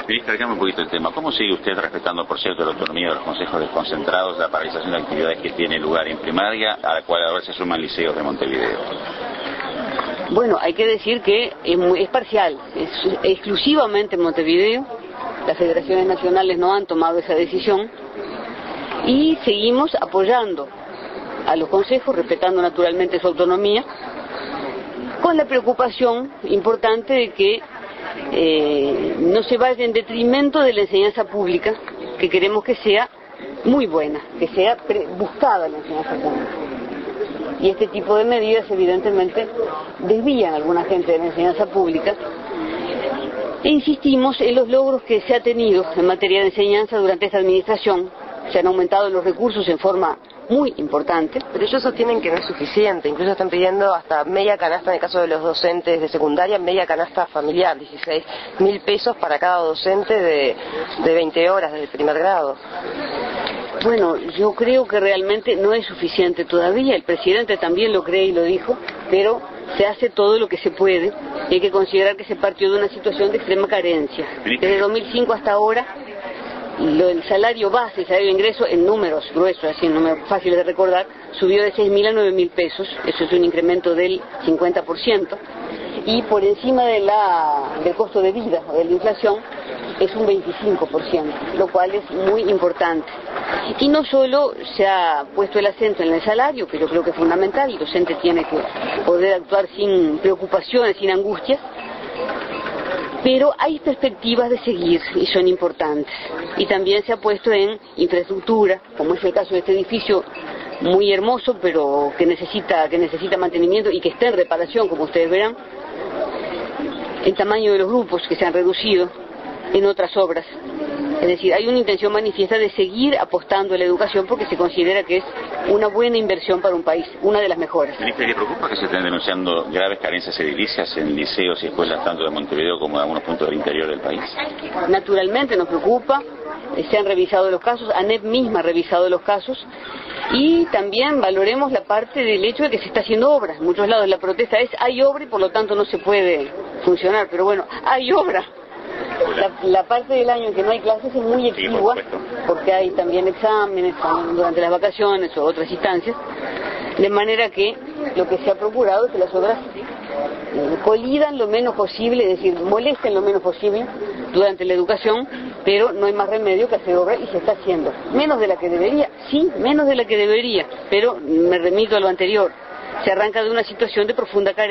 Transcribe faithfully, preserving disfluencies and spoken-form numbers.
Ministra, cambiame un poquito el tema. ¿Cómo sigue usted respetando, por cierto, la autonomía de los consejos desconcentrados, la paralización de actividades que tiene lugar en primaria, a la cual ahora se suman liceos de Montevideo? Bueno, hay que decir que es, muy, es parcial, es exclusivamente en Montevideo. Las federaciones nacionales no han tomado esa decisión y seguimos apoyando a los consejos, respetando naturalmente su autonomía, con la preocupación importante de que eh, no se vaya en detrimento de la enseñanza pública, que queremos que sea muy buena, que sea buscada la enseñanza pública. Y este tipo de medidas evidentemente desvían a alguna gente de la enseñanza pública. E insistimos en los logros que se ha tenido en materia de enseñanza durante esta administración. Se han aumentado los recursos en forma muy importante. Pero ellos sostienen que no es suficiente, incluso están pidiendo hasta media canasta en el caso de los docentes de secundaria, media canasta familiar, dieciséis mil pesos para cada docente de, de veinte horas del primer grado. Bueno, yo creo que realmente no es suficiente todavía, el presidente también lo cree y lo dijo, pero se hace todo lo que se puede, y hay que considerar que se partió de una situación de extrema carencia. Desde dos mil cinco hasta ahora, lo, el salario base, el salario de ingreso en números gruesos, así en números fáciles de recordar, subió de seis mil a nueve mil pesos, eso es un incremento del cincuenta por ciento, y por encima de la, del costo de vida o de la inflación es un veinticinco por ciento, lo cual es muy importante. Y no solo se ha puesto el acento en el salario, que yo creo que es fundamental, el docente tiene que poder actuar sin preocupaciones, sin angustias, pero hay perspectivas de seguir y son importantes. Y también se ha puesto en infraestructura, como es el caso de este edificio muy hermoso, pero que necesita, que necesita mantenimiento y que está en reparación, como ustedes verán, el tamaño de los grupos que se han reducido en otras obras. Es decir, hay una intención manifiesta de seguir apostando a la educación porque se considera que es una buena inversión para un país, una de las mejores. Ministra, ¿le preocupa que se estén denunciando graves carencias edilicias en liceos y escuelas tanto de Montevideo como de algunos puntos del interior del país? Naturalmente nos preocupa, se han revisado los casos, ANEP misma ha revisado los casos, y también valoremos la parte del hecho de que se está haciendo obra. En muchos lados la protesta es, hay obra y por lo tanto no se puede funcionar, pero bueno, hay obra. La, la parte del año en que no hay clases es muy exigua, porque hay también exámenes durante las vacaciones o otras instancias, de manera que lo que se ha procurado es que las obras colidan lo menos posible, es decir, molesten lo menos posible durante la educación, pero no hay más remedio que hacer obra y se está haciendo. Menos de la que debería, sí, menos de la que debería, pero me remito a lo anterior, se arranca de una situación de profunda carencia.